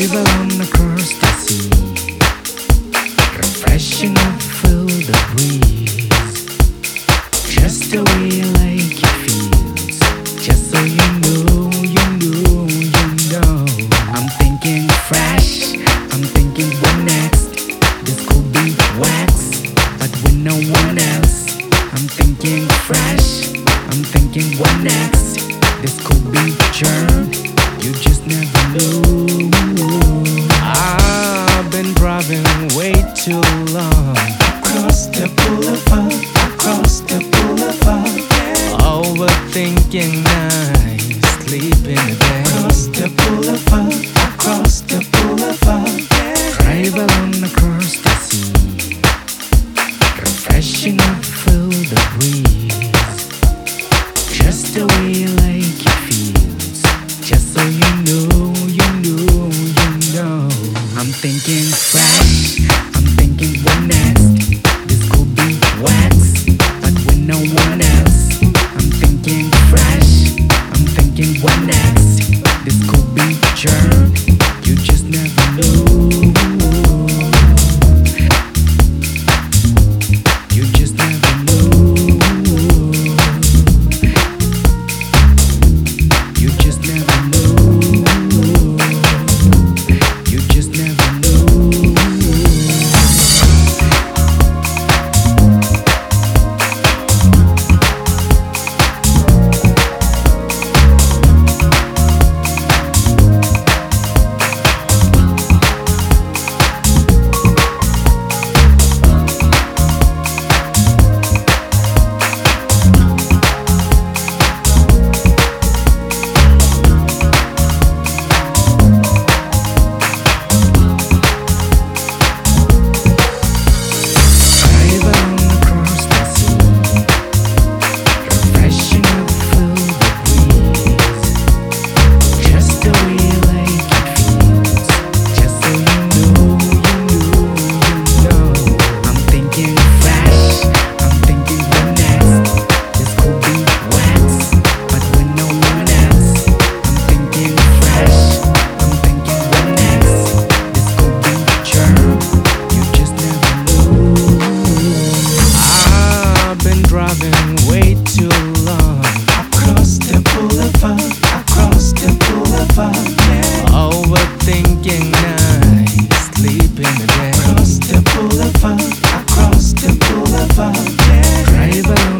alone across the sea, refreshing and feel the breeze. Just the way you like it feels. Just so you know, you know, you know. I'm thinking fresh, I'm thinking what next. This could be wax, but with no one else. I'm thinking fresh, I'm thinking what next. This could be germ, you just never know. I've been driving way too long Across the boulevard, across the boulevard, overthinking night, sleeping the day. across the boulevard, across the boulevard, Drive alone across the sea, refreshing and feel the breeze. Just the way you like it feels. Just so you know, you know, you know. I'm thinking fresh, I'm thinking what next. This could be wax, but with no one else. I'm thinking fresh, I'm thinking what next. This could be germ, you just never know. You just never know. You just never know. You just never know. Drive alone across the sea, refreshing and feel the breeze. Just the way you like it feels. Just so you know, you know, you know. I'm thinking fresh, I'm thinking what next. This could be wax, but with no one else. I'm thinking fresh, I'm thinking what next. This could be germ, you just never know. I've been driving way too long, across the boulevard, across the boulevard, overthinking night, sleeping the day. across the boulevard, across the boulevard, Drive alone